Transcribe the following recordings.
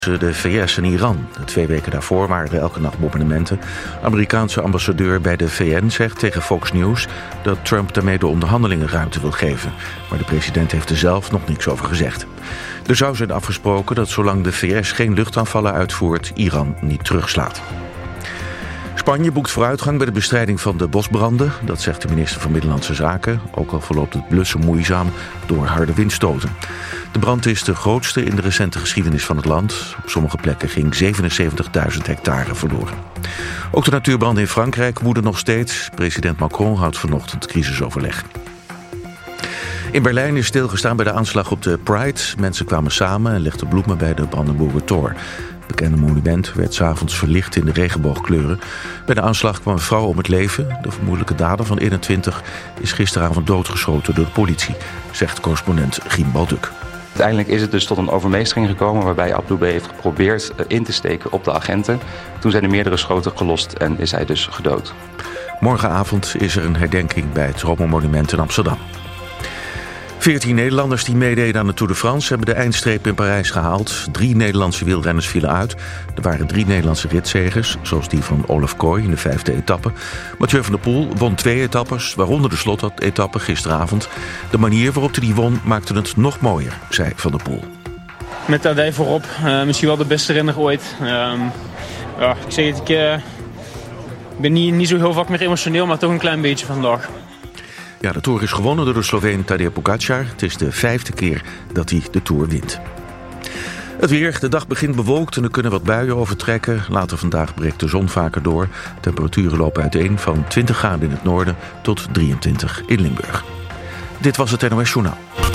De VS en Iran. 2 weken daarvoor waren er elke nacht bombardementen. Amerikaanse ambassadeur bij de VN zegt tegen Fox News dat Trump daarmee de onderhandelingen ruimte wil geven. Maar de president heeft er zelf nog niks over gezegd. Er zou zijn afgesproken dat zolang de VS geen luchtaanvallen uitvoert, Iran niet terugslaat. Spanje boekt vooruitgang bij de bestrijding van de bosbranden. Dat zegt de minister van Binnenlandse Zaken. Ook al verloopt het blussen moeizaam door harde windstoten. De brand is de grootste in de recente geschiedenis van het land. Op sommige plekken ging 77.000 hectare verloren. Ook de natuurbranden in Frankrijk woeden nog steeds. President Macron houdt vanochtend crisisoverleg. In Berlijn is stilgestaan bij de aanslag op de Pride. Mensen kwamen samen en legden bloemen bij de Brandenburger Tor. Het bekende monument werd 's avonds verlicht in de regenboogkleuren. Bij de aanslag kwam een vrouw om het leven. De vermoedelijke dader van 21 is gisteravond doodgeschoten door de politie, zegt correspondent Giem Balduk. Uiteindelijk is het dus tot een overmeestering gekomen waarbij Abdou B. heeft geprobeerd in te steken op de agenten. Toen zijn er meerdere schoten gelost en is hij dus gedood. Morgenavond is er een herdenking bij het Roma-monument in Amsterdam. 14 Nederlanders die meededen aan de Tour de France hebben de eindstreep in Parijs gehaald. 3 Nederlandse wielrenners vielen uit. Er waren 3 Nederlandse ritzegers, zoals die van Olaf Kooi in de 5e etappe. Mathieu van der Poel won 2 etappes, waaronder de slotetappe gisteravond. De manier waarop hij die won maakte het nog mooier, zei Van der Poel. Met Tadej voorop, misschien wel de beste renner ooit. Ik zeg het, ik ben niet zo heel vaak meer emotioneel, maar toch een klein beetje vandaag. Ja, de Tour is gewonnen door de Sloveen Tadej Pogačar. Het is de 5e keer dat hij de Tour wint. Het weer. De dag begint bewolkt en er kunnen wat buien overtrekken. Later vandaag breekt de zon vaker door. Temperaturen lopen uiteen van 20 graden in het noorden tot 23 in Limburg. Dit was het NOS Journaal.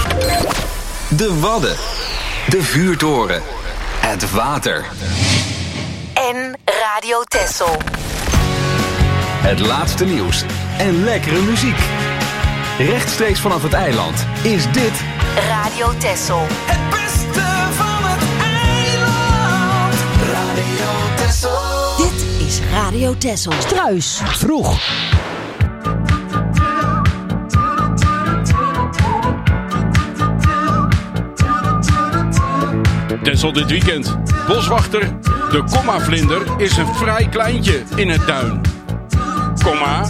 De Wadden. De Vuurtoren. Het water. En Radio Texel. Het laatste nieuws en lekkere muziek. Rechtstreeks vanaf het eiland is dit Radio Texel. Het beste van het eiland. Radio Texel. Dit is Radio Texel. Struis. Vroeg. Texel dit weekend. Boswachter, de komma-vlinder, is een vrij kleintje in het duin. Komma.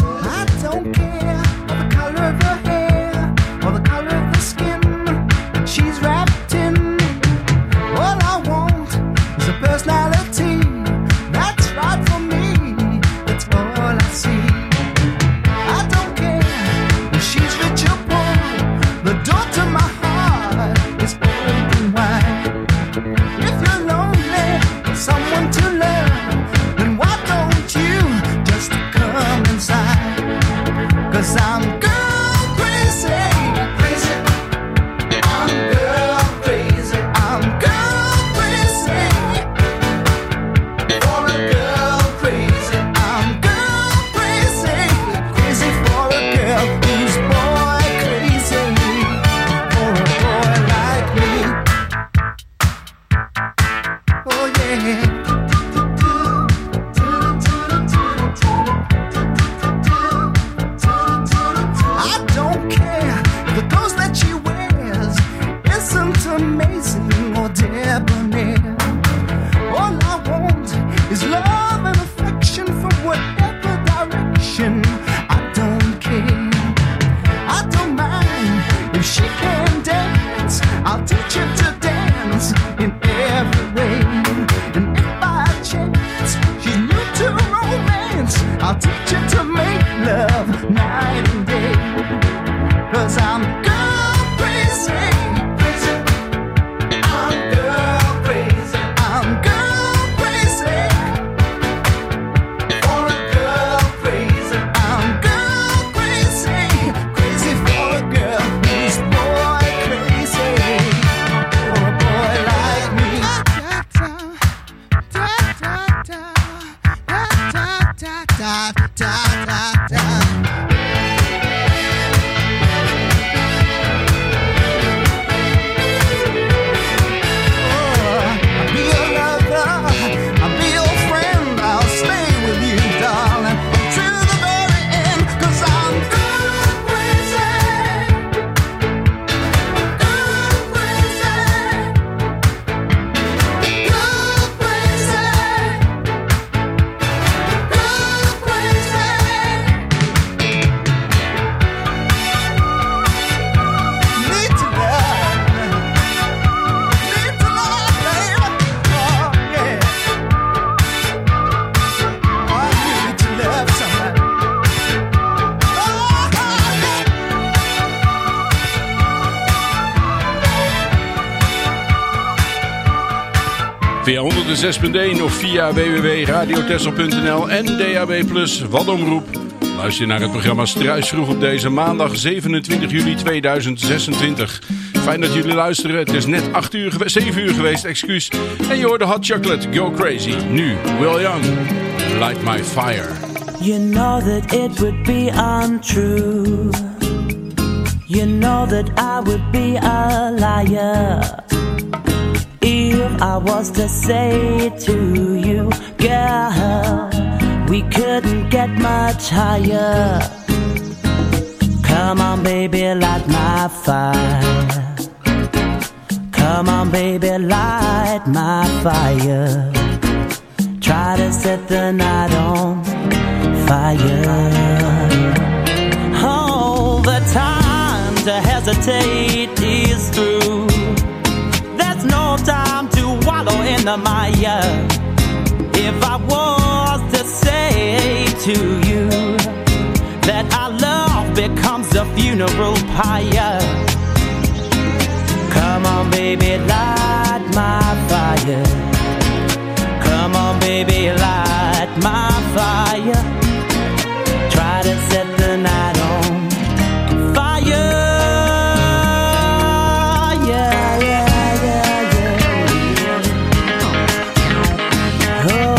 I'll teach you to dance in every way. And if Via 106.1 of via www.radiotessel.nl en DAB+ Wadomroep. Luister naar het programma Struisvroeg op deze maandag 27 juli 2026. Fijn dat jullie luisteren. Het is net 7 uur geweest, excuus. En je hoorde Hot Chocolate, Go Crazy. Nu, Will Young, Light My Fire. You know that it would be untrue. You know that I would be a liar if I was to say to you, girl, we couldn't get much higher. Come on, baby, light my fire. Come on, baby, light my fire. Try to set the night on fire. Oh, the time to hesitate is through. There's no time to wallow in the mire. If I was to say to you that our love becomes a funeral pyre, come on, baby, light my fire. Come on, baby, light my fire. Try to set the night on fire. Yeah, yeah, yeah, yeah. Oh.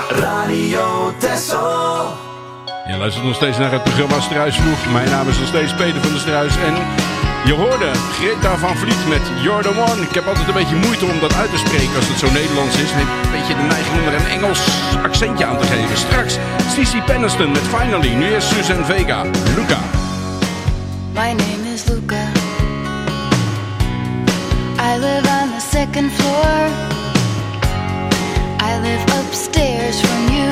Radio Texel. Je luistert nog steeds naar het programma Struisvloeg. Mijn naam is nog steeds Peter van der Struis. En je hoorde Greta van Vliet met You're the One. Ik heb altijd een beetje moeite om dat uit te spreken als het zo Nederlands is. Ik heb een beetje de neiging om er een Engels accentje aan te geven. Straks Cici Peniston met Finally. Nu is Suzanne Vega. Luca. My name is Luca. I live on the second floor. I live upstairs from you.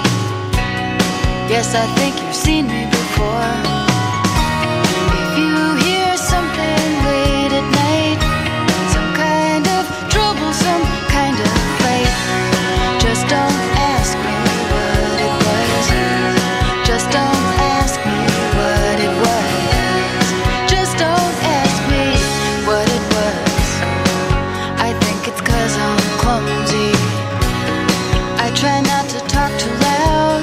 Yes, I think you've seen me before. If you hear something late at night, some kind of trouble, some kind of fight, just don't ask me what it was. Just don't ask me what it was. Just don't ask me what it was. I think it's 'cause I'm clumsy. I try not to talk too loud.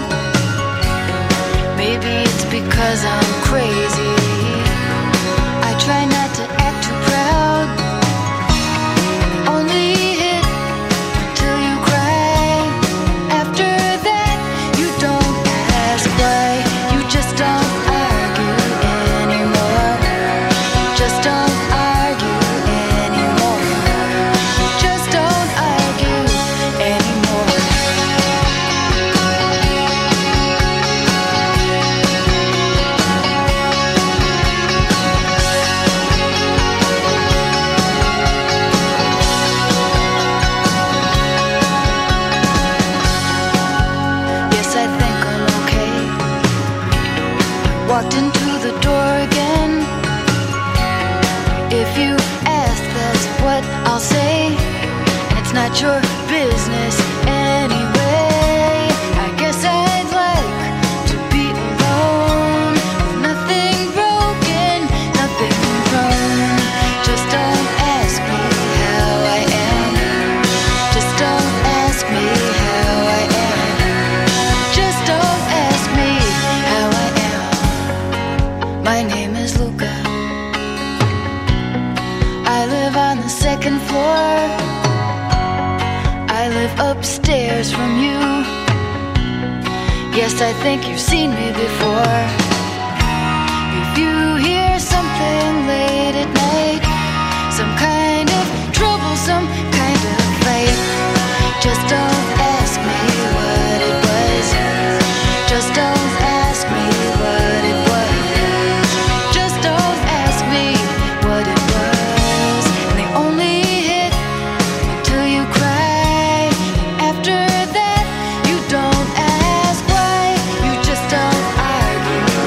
Maybe it's because I'm crazy. I try not to act too proud. Only hit till you cry. After that, you don't ask why. You just don't argue anymore. Just don't argue anymore. Just don't argue anymore. Yes, I think I'm okay. Walked into the door again. If you ask, that's what I'll say. And it's not your business anyway. I guess I'd like to be alone. With nothing broken, nothing wrong. Just don't ask me how I am. Just don't ask me how I am. Just don't ask me how I am. My name is Luca. I live on the second floor. I live upstairs from you. Yes, I think you've seen me before. If you hear something late at night, some kind of trouble, some kind of fight, just don't ask me what it was. Just don't ask me what it was. Just don't ask me what it was. And they only hit until you cry. After that, you don't ask why. You just don't argue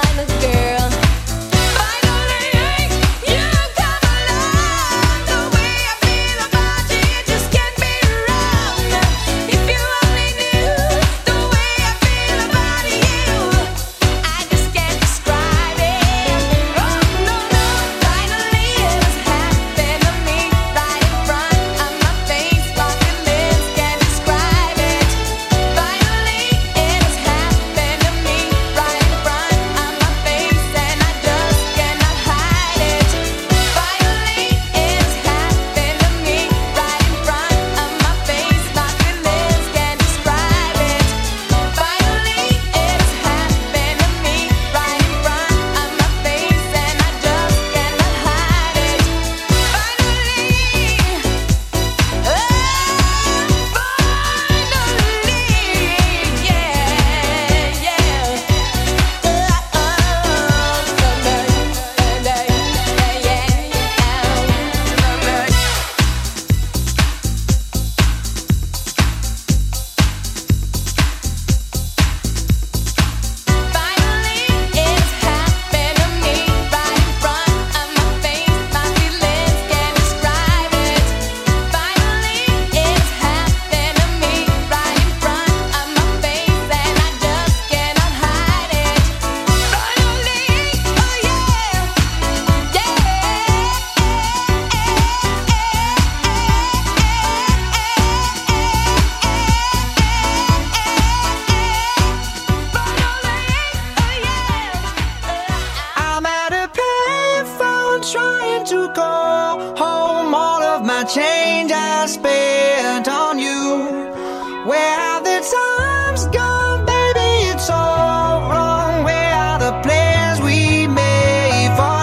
change I spent on you. Where have the times gone, baby? It's all wrong. Where are the plans we made for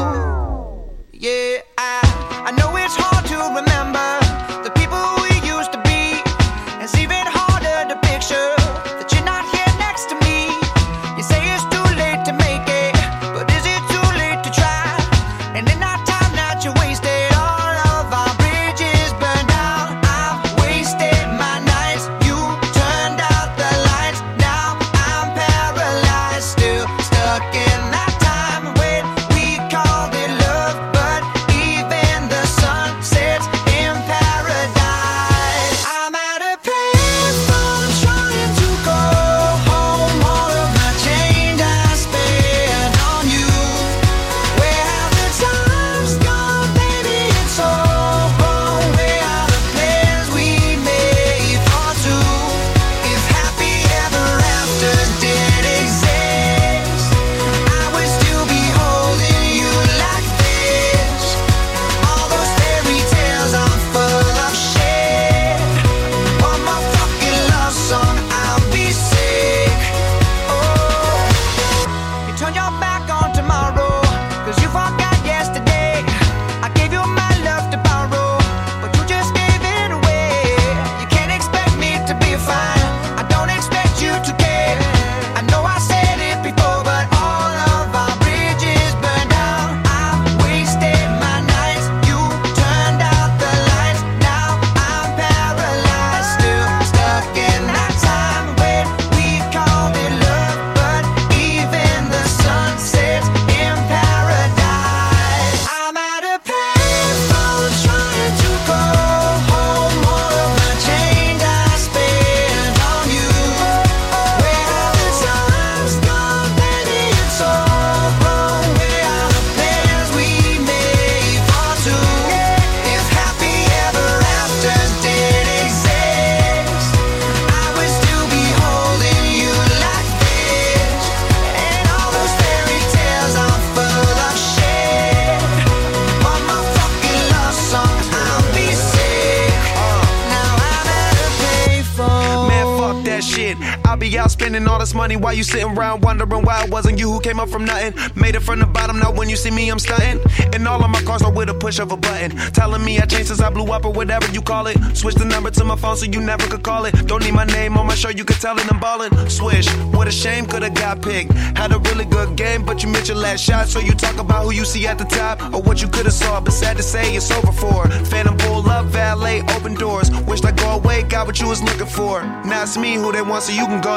two? Yeah, I know it's hard to remember the people we used to be. It's even harder to picture that you're not here next to me. You say it's too late to make it, but is it too late to try? And in that time that you wasted, all of our bridges burned down. I've wasted my nights, you turned out the lights. Now I'm paralyzed, still stuck in that time when we called it love. But even the sun sets in paradise. I'm at a payphone trying to go home. All of my change I spent on you. Where have the times gone, baby? It's all wrong. Where are the plans we made for two? If happy ever after did exist, I would still be holding you like this. All those fairy tales are full of shit. One more fucking love song, I'll be sick. Oh, you turned your back on tomorrow, 'cause you forgot yesterday. I gave you my love to borrow, but you just gave it away. You can't expect me to be fine, I don't expect you to care. I know I said it before, but all of our bridges burned down. I've wasted my nights, you turned out the lights. Now I'm paralyzed, still stuck in that time when we called it love. But even the sun sets in paradise. I'm at a payphone trying to go home. All of my change I spent on you. Where are the times gone, baby? It's all wrong. Where are the plans we made for two? If happy ever after did exist, I would still be holding you like this. And all those fairy tales are full of shit. One more fucking love song, I'll be sick. Now I'm at a payphone. Man, fuck that shit. I'll be out spending all this money while you sitting around wondering why it wasn't you who came up from nothing. Made it from the bottom, now when you see me, I'm stunting. And all of my cars are with a push of a button. Telling me I changed since I blew up or whatever you call it. Switch the number to my phone so you never could call it. Don't need my name on my shirt, you could tell it I'm ballin'. Swish, what a shame, could've got picked. Had a really good game, but you missed your last shot. So you talk about who you see at the top or what you could've saw. But sad to say, it's over for. Phantom pull up, valet, open doors. Wished I go away, got what you was looking for. Now it's me who they want, so you can go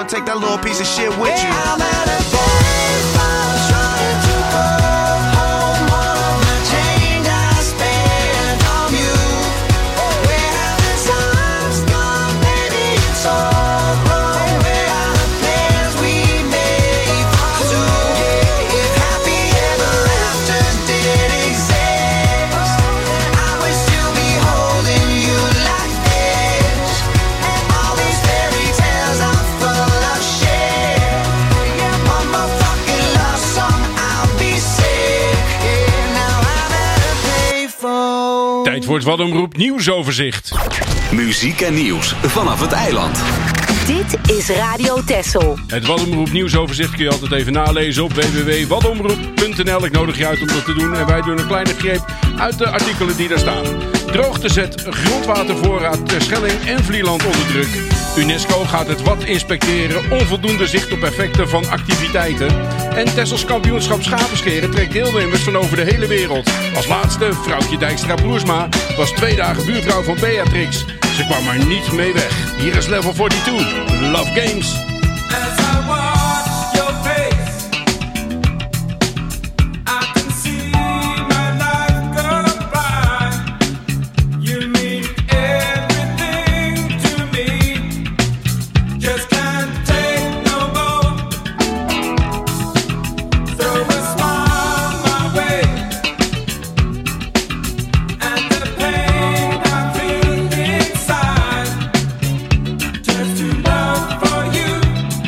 and take that little piece of shit with you. I'm at a payphone trying to call home all of the change I spent on you. Where have the times gone, baby? It's all wrong. Where are the plans we made for two? If happy ever after did exist, I would still be holding you like this. And all these fairy tales are full of shit. One more fucking love song, I'll be sick. Now I'm at a payphone. Tijd voor het Wadomroep nieuwsoverzicht. Muziek en nieuws vanaf het eiland. Dit is Radio Texel. Het Wadomroep nieuwsoverzicht kun je altijd even nalezen op www.wadomroep.nl. Ik nodig je uit om dat te doen en wij doen een kleine greep uit de artikelen die daar staan. Droogte zet grondwatervoorraad Terschelling en Vlieland onder druk. UNESCO gaat het Wad inspecteren, onvoldoende zicht op effecten van activiteiten. En Tessels kampioenschap schapenscheren trekt deelnemers van over de hele wereld. Als laatste, vrouwtje Dijkstra-Broersma was 2 dagen buurvrouw van Beatrix. Ze kwam maar niet mee weg. Hier is Level 42, Love Games. As I watch your face, I can see my life go by. You mean everything to me. Just can't take no more. Throw a smile my way, and the pain I feel inside. Just to love for you.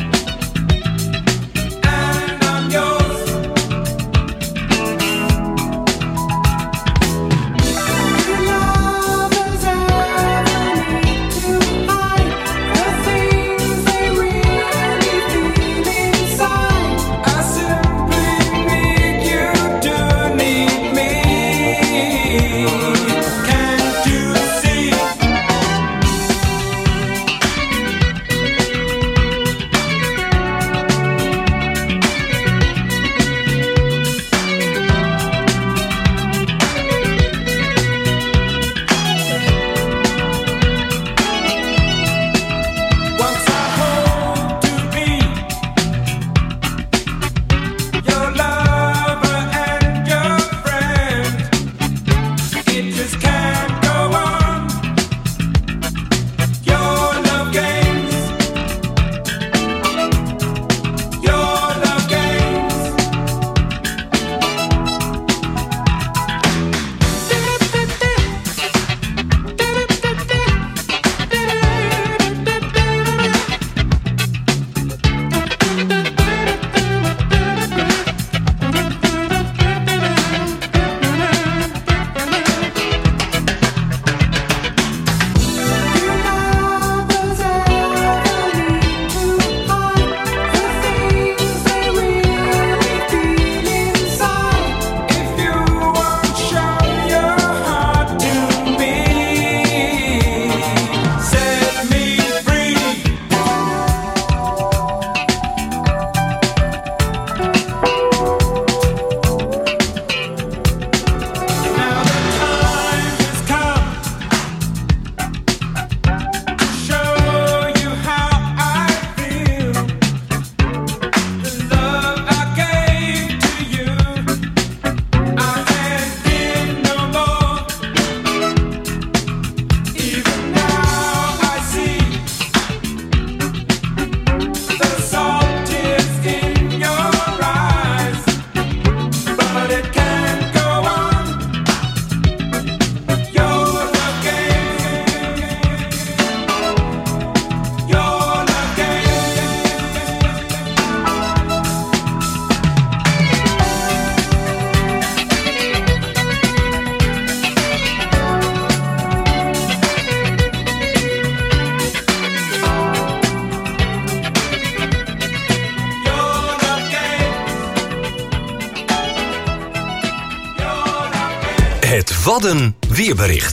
Het Wadden weerbericht.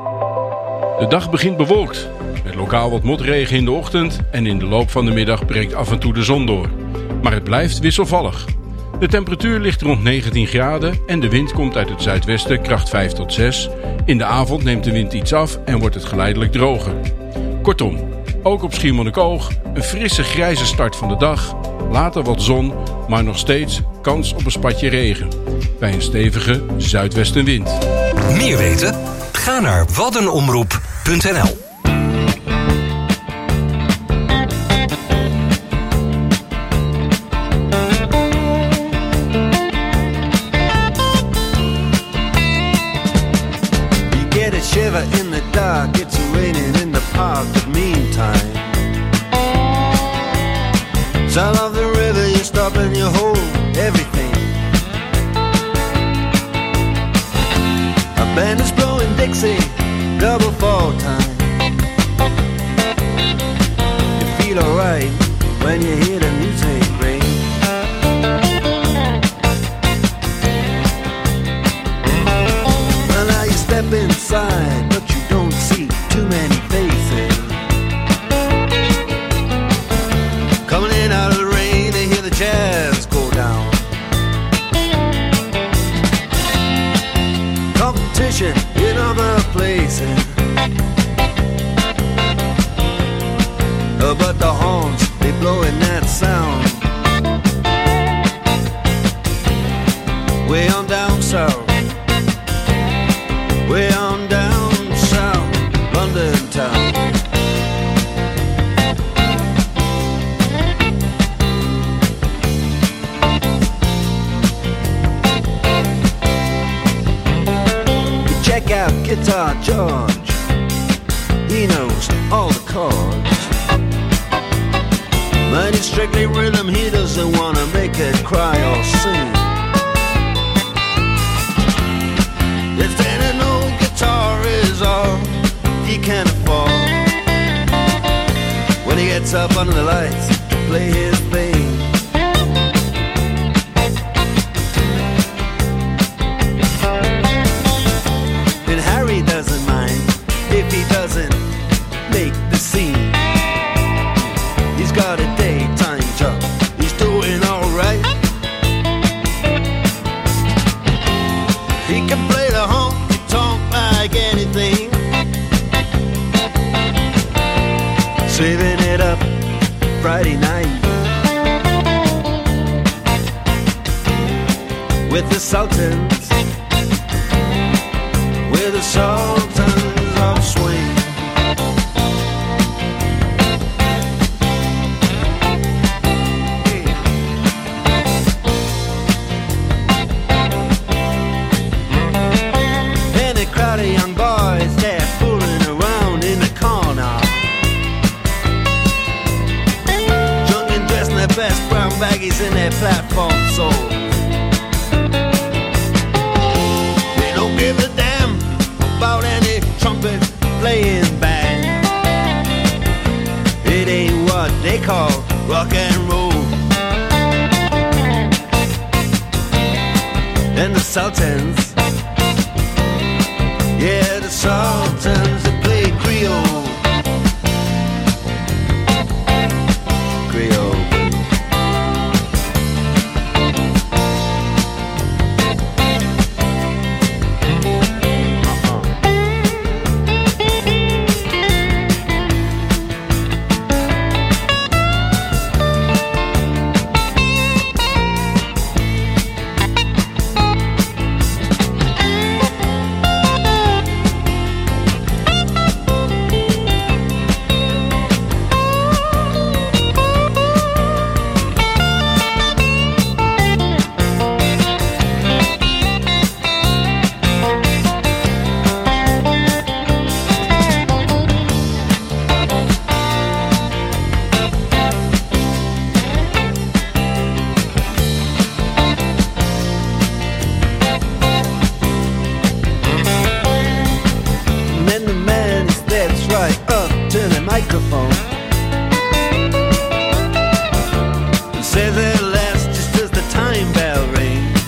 De dag begint bewolkt. Met lokaal wat motregen in de ochtend en in de loop van de middag breekt af en toe de zon door. Maar het blijft wisselvallig. De temperatuur ligt rond 19 graden en de wind komt uit het zuidwesten kracht 5 tot 6. In de avond neemt de wind iets af en wordt het geleidelijk droger. Kortom, Ook op Schiermonnikoog een frisse grijze start van de dag. Later wat zon, maar nog steeds kans op een spatje regen. Bij een stevige zuidwestenwind. Meer weten? Ga naar waddenomroep.nl. Shiver in the dark, it's raining in the park, but meantime south of the river you stop and you hold everything. A band is blowing Dixie, double fall time. You feel alright when you hear the music ring. Well, now you step inside, but you don't see too many faces. Coming in out of the rain, they hear the jazz go down. Competition in other places, but the horns, they blowing that sound. Way on down south, way on down south, London town. You check out Guitar George, he knows all the chords. But it's strictly rhythm, he doesn't wanna make it cry or sing. If then an old guitar is all he can afford, when he gets up under the lights to play his thing. And Harry doesn't mind if he doesn't make the scene. He's got a daytime job, he's doing alright. He can play the honky-tonk like anything, saving it up Friday night with the Sultans, with the Sultans of Swing. Crowd of young boys, they're fooling around in the corner, drunk and dressed in their best brown baggies in their platform soles. They don't give a damn about any trumpet playing band. It ain't what they call rock and roll. And the Sultans, yeah, the Sultans that play Creole. Creole. Microphone says it lasts just as the time bell rings.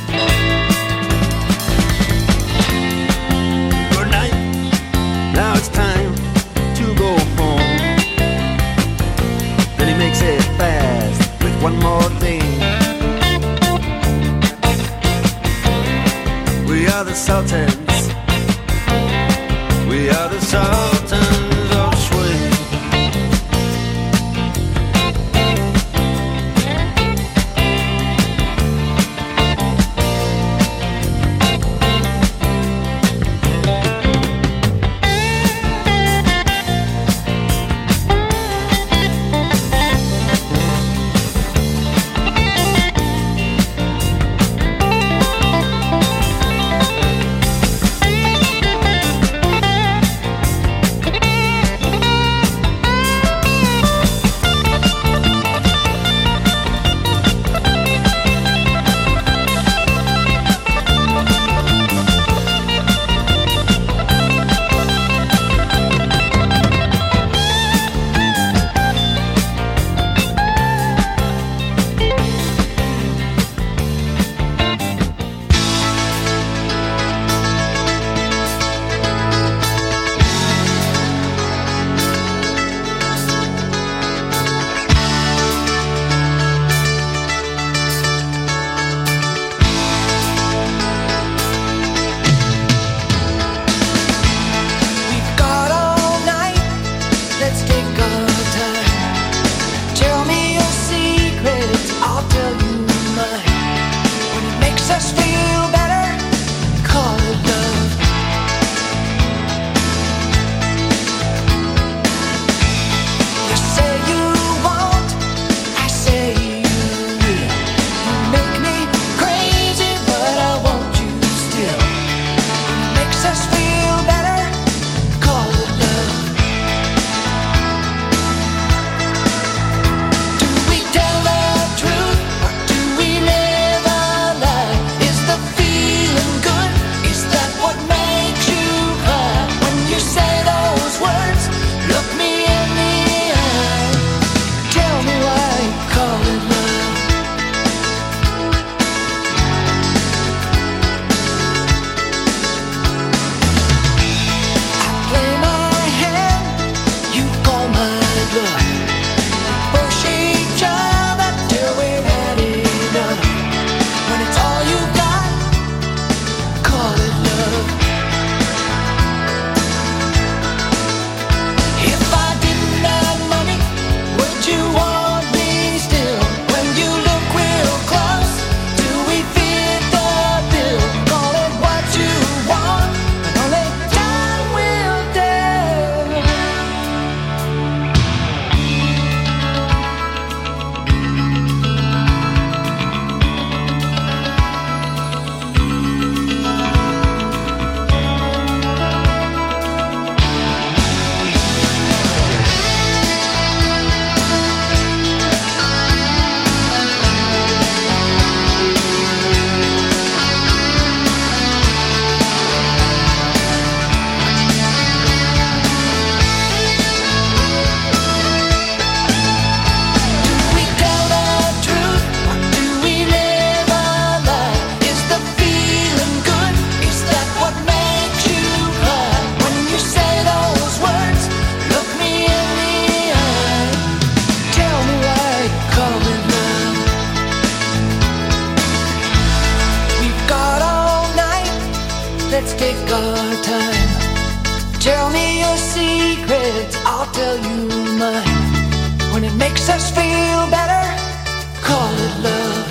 Good night, now it's time to go home. Then he makes it fast with one more thing. We are the Sultans, we are the Sultans of Swing. let's take our time. Tell me your secrets, I'll tell you mine. When it makes us feel better, call it love.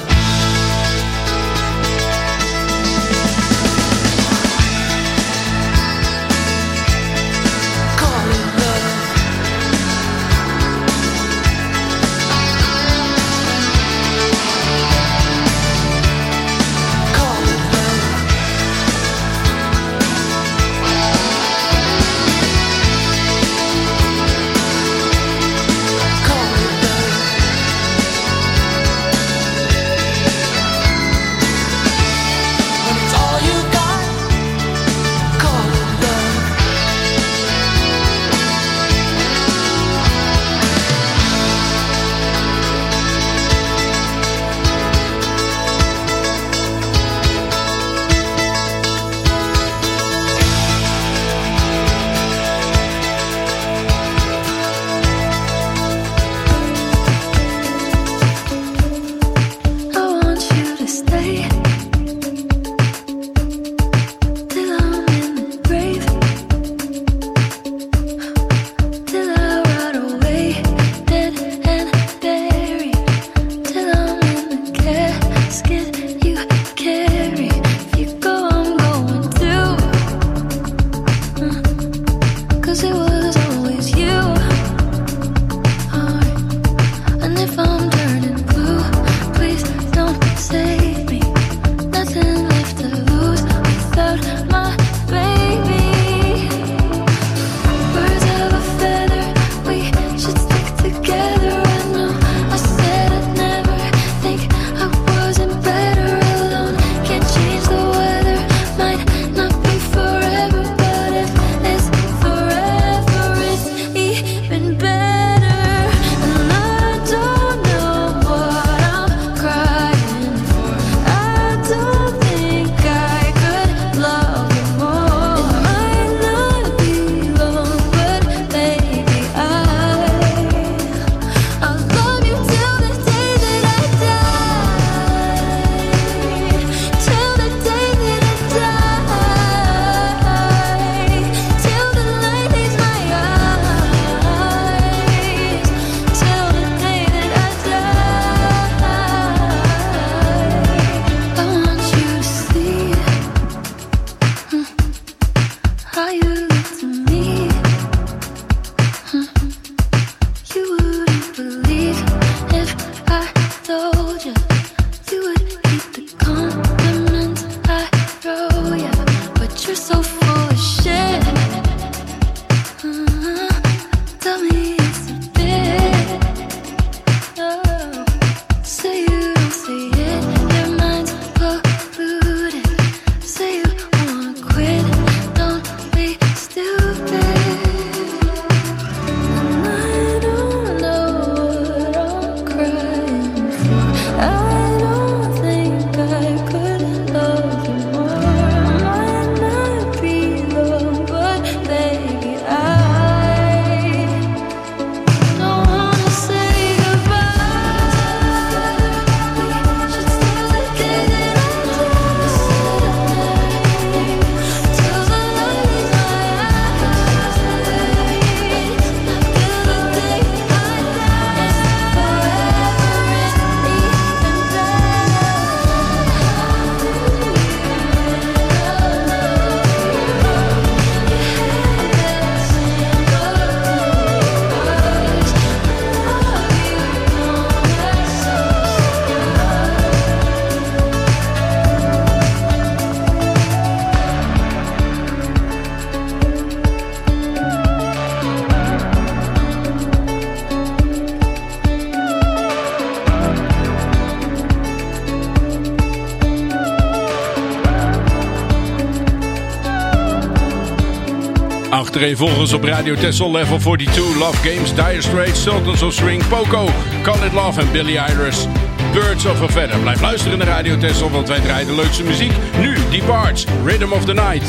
Achtereenvolgens op Radio Texel, Level 42, Love Games, Dire Straits, Sultans of Swing, Poco, Call It Love en Billie Eilish, Birds of a Feather. Blijf luisteren naar Radio Texel, want wij draaien de leukste muziek. Nu, Deep Arts, Rhythm of the Night.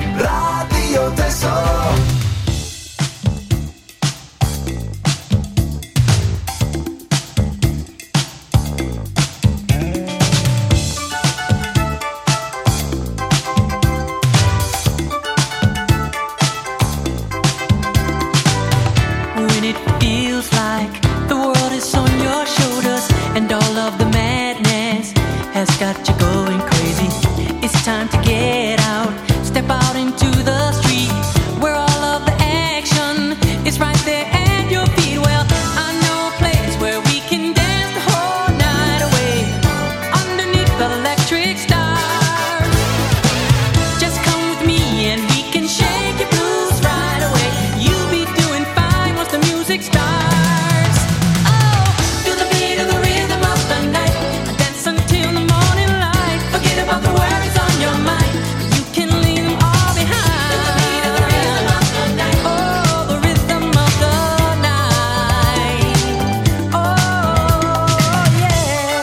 Radio Texel. time to get out. Step out into the street where all of the action is right there at your feet. Well, I know a place where we can dance the whole night away underneath the electric stars. Just come with me and we can shake your blues right away. You'll be doing fine once the music starts. Oh, feel the beat of the rhythm of the night. Dance until the morning light. Forget about the worries on your mind. You can leave them all behind. Feel the beat of the rhythm of the night. Oh, the rhythm of the night. Oh, yeah.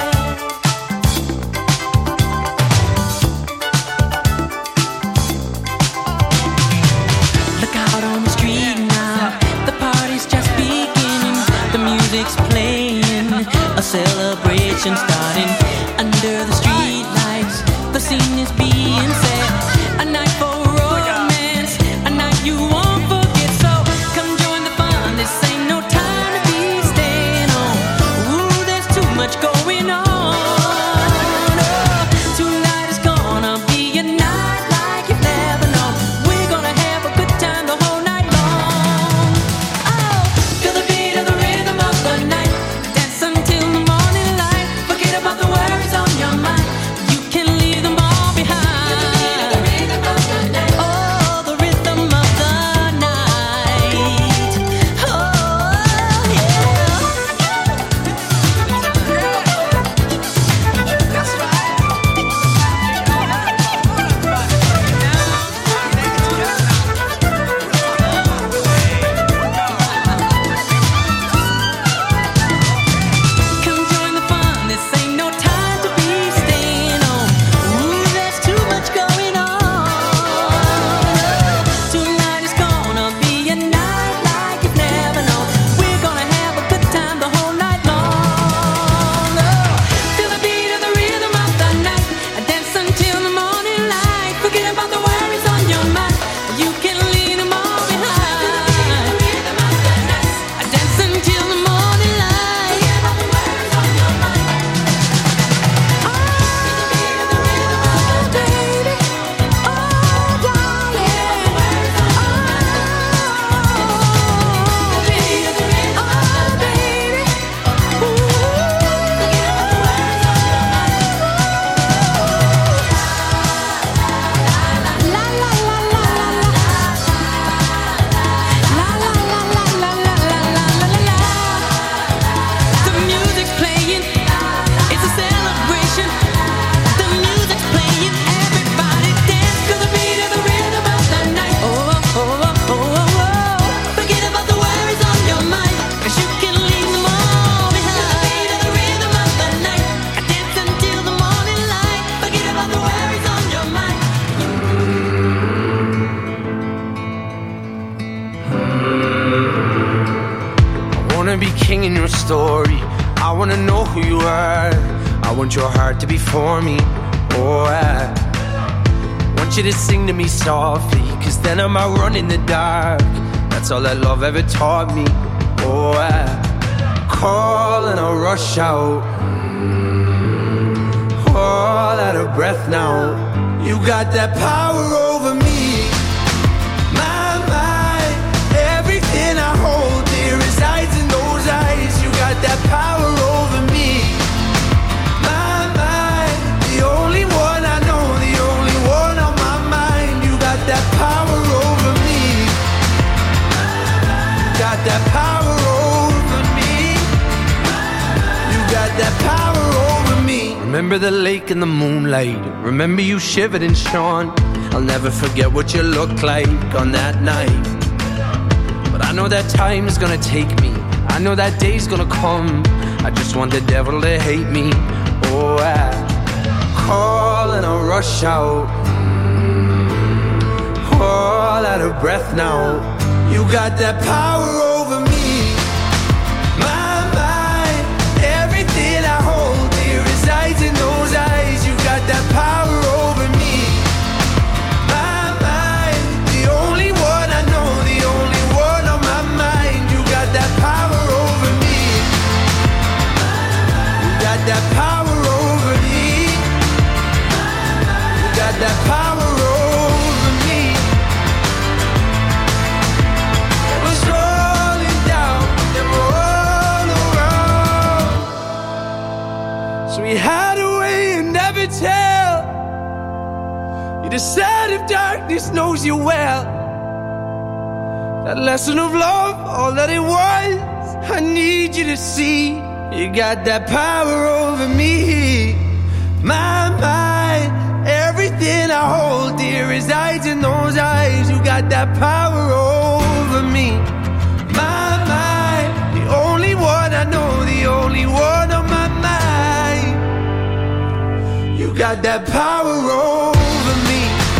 Look out on the street now. The party's just beginning. The music's playing. A celebration starting under the street lights. The scene is being set. A night for romance. A night you won't forget. So come join the fun. This ain't no time to be staying home. Ooh, there's too much going on. Oh, tonight is gonna be a night like you've never known. We're gonna have a good time the whole night long. Oh, feel the beat of the rhythm of the night. Dance until the morning light. Forget about the worries on your mind. You can leave them all behind. Oh, the rhythm of the night. Oh, yeah. That's right. Come join the fun. This ain't no time to be staying home. Ooh, there's too much going on. Tonight is gonna be a night like you've never known. We're gonna have a good time the whole night long. Oh, feel the beat of the rhythm of the night. Dance until the morning light. Forget about the worries on your mind. You can leave them all behind. Dance until the morning light. Forget about the worries on your mind. Oh, baby. Oh, darling. Oh, baby. The music's playing, it's a celebration. The music's playing, everybody dance to the beat of the rhythm of the night. Oh, oh, oh, oh, oh, oh. Forget about the worries on your mind, 'cause you can leave them all behind. The beat of the rhythm of the night. Dance until the morning light. Forget about the worries on your mind. I wanna be king in your story. I wanna know who you are. I want your heart to be for me. Oh, I want you to sing to me softly, 'cause then I might run in the dark. That's all that love ever taught me. Oh, I call and I rush out, all out of breath now. You got that power over me. My mind, everything I hold dear resides in those eyes. You got that power over me. My mind, the only one I know, the only one on my mind. You got that power over me. Got that power over me. You got that power over me. Remember the lake in the moonlight. Remember you shivered and shone. I'll never forget what you looked like on that night. But I know that time is gonna take me. I know that day's gonna come. I just want the devil to hate me. Oh, I call and I rush out, all out of breath now. You got that power over me. My mind, everything I hold dear resides in those eyes. You got that power over me. My mind, the only one I know, the only one on my mind. You got that power over me. You got that power over me. You that power over me. It was rolling down and roll around. So we hide away and never tell. You decide if darkness knows you well. That lesson of love, all that it was, I need you to see. You got that power over me. My mind, everything I hold dear resides in those eyes. You got that power over me. My mind, the only one I know, the only one on my mind. You got that power over me.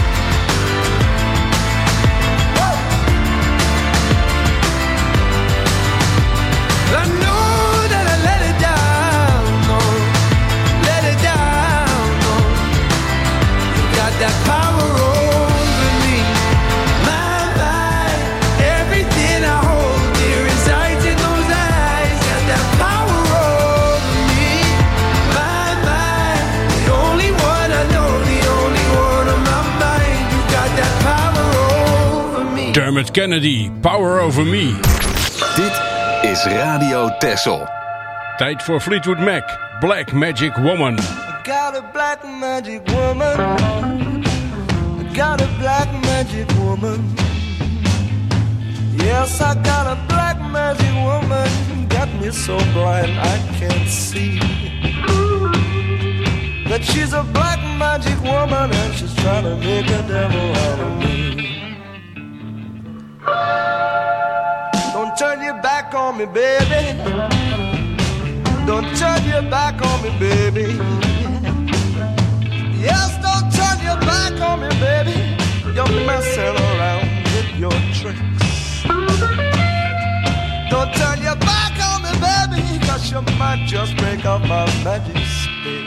I know that I let it down, no, let it down, no. You got that power over me. My mind, everything I hold dear resides in those eyes. Got that power over me. My mind, the only one I know, the only one on my mind. You got that power over me. Dermot Kennedy, Power Over Me. Dit is Radio Texel. Tijd voor Fleetwood Mac, Black Magic Woman. I got a black magic woman. I got a black magic woman. Yes, I got a black magic woman. Got me so blind I can't see. But she's a black magic woman and she's trying to make a devil out of me. Don't turn your back on me, baby. Don't turn your back on me, baby. Yes, don't turn your back on me, baby. You're messing around with your tricks. Don't turn your back on me, baby, 'cause you might just break up my magic stick.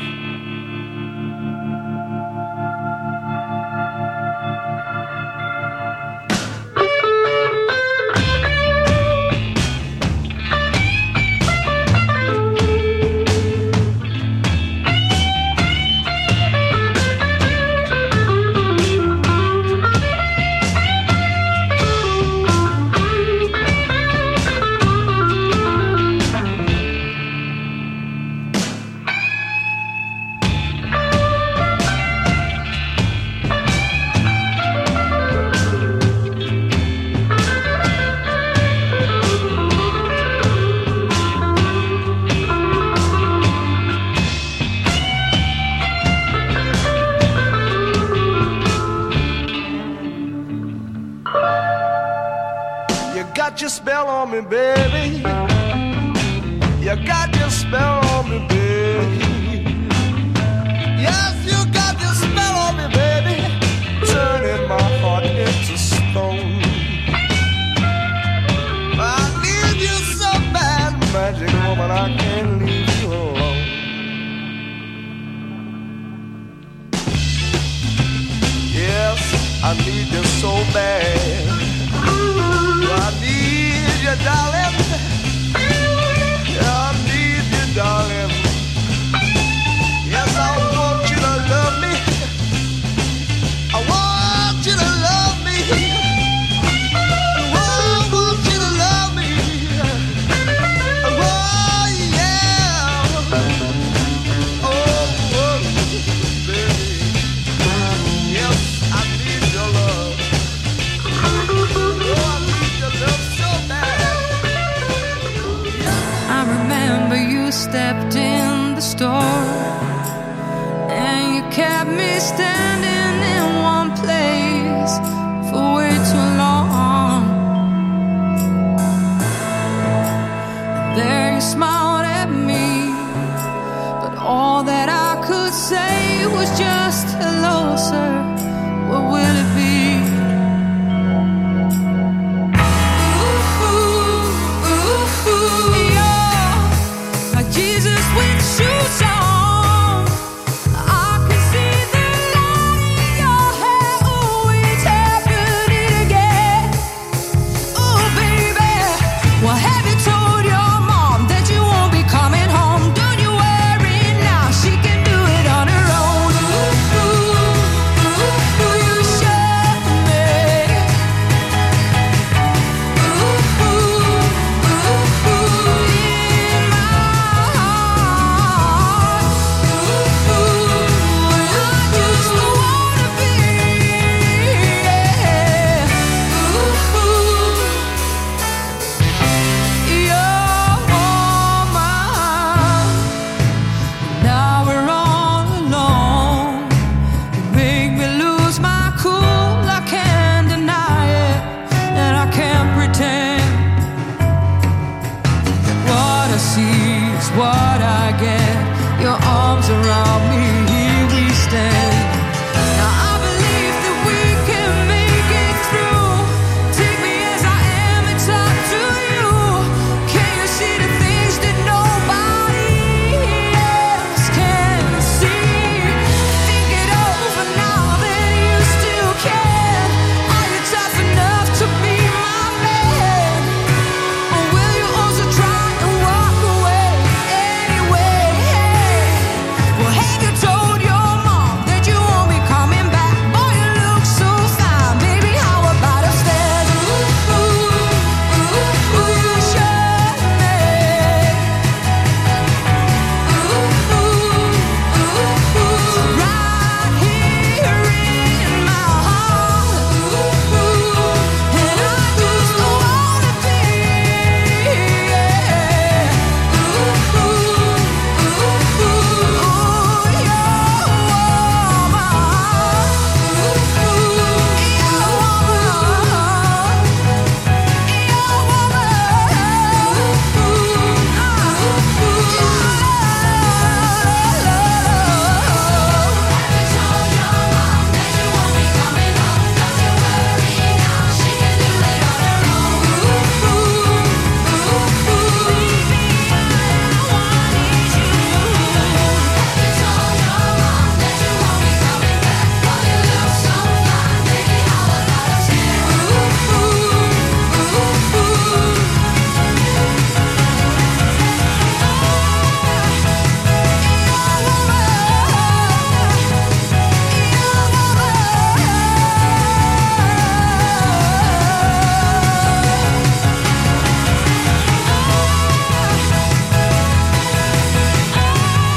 Your spell on me, baby. You got your spell on me, baby. Yes, you got your spell on me, baby. Turning my heart into stone. I need you so bad, magic woman, I can't leave you alone. Yes, I need you so bad. I need you, darling. I need you, darling. Yes, I want you to love me. I want you to love me. I want you to love me. Oh, yeah. Oh, baby. Yes, I need your love. I remember you stepped in the store and you kept me standing in one place for way too long. There you smiled at me, but all that I could say was just hello, sir. What will it be? Jesus with shoes on, I can see the light.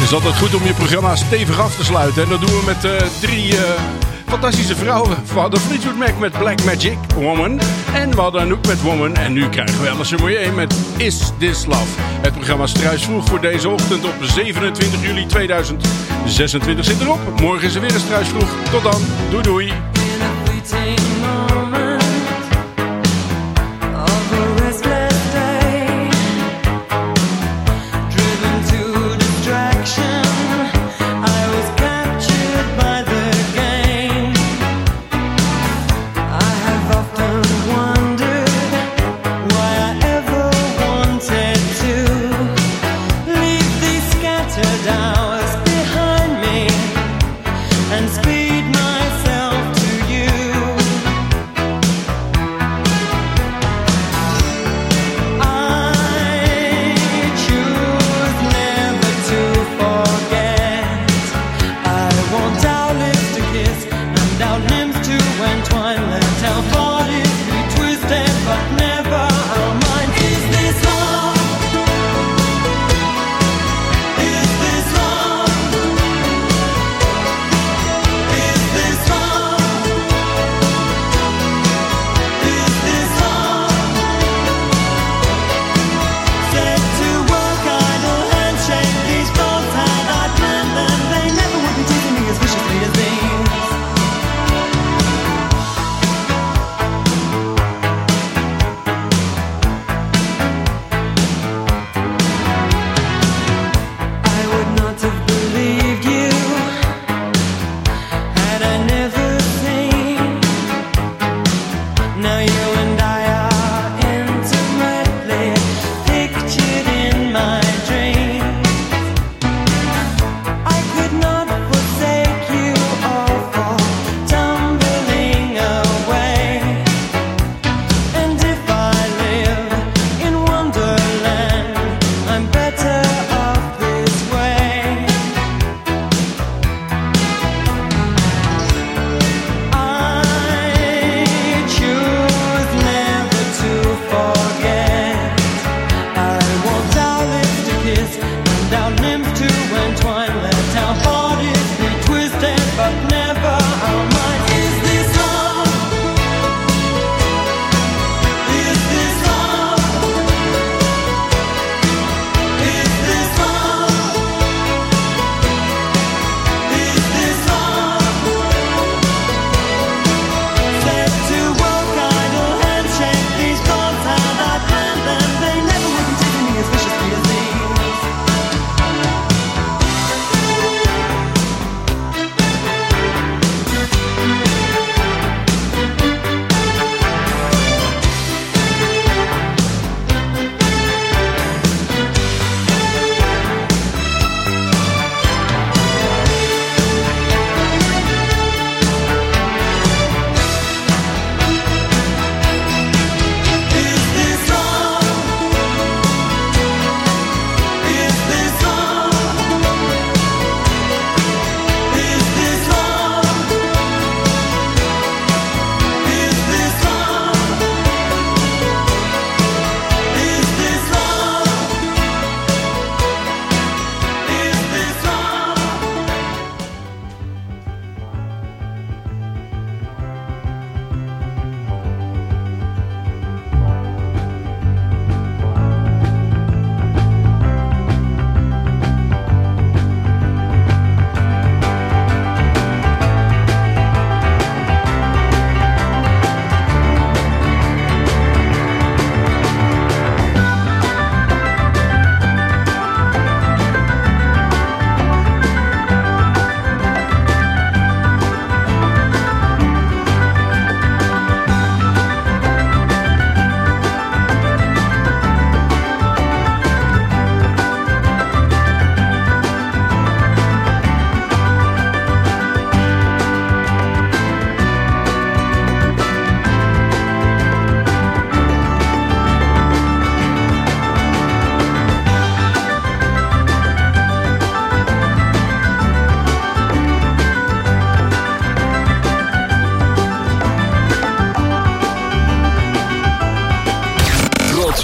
is altijd goed om je programma stevig af te sluiten. En dat doen we met 3 fantastische vrouwen. We hadden Fleetwood Mac met Black Magic Woman. En we hadden Anouk met Woman. En nu krijgen we Alison Moyet met Is This Love. Het programma Struis vroeg voor deze ochtend op 27 juli 2026 zit erop. Morgen is er weer een Struis vroeg. Tot dan. Doei doei.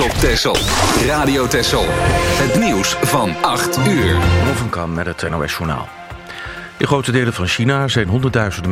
op Texel. Radio Texel. Het nieuws van 8 uur. Ron van Kam met het NOS Journaal. In grote delen van China zijn honderdduizenden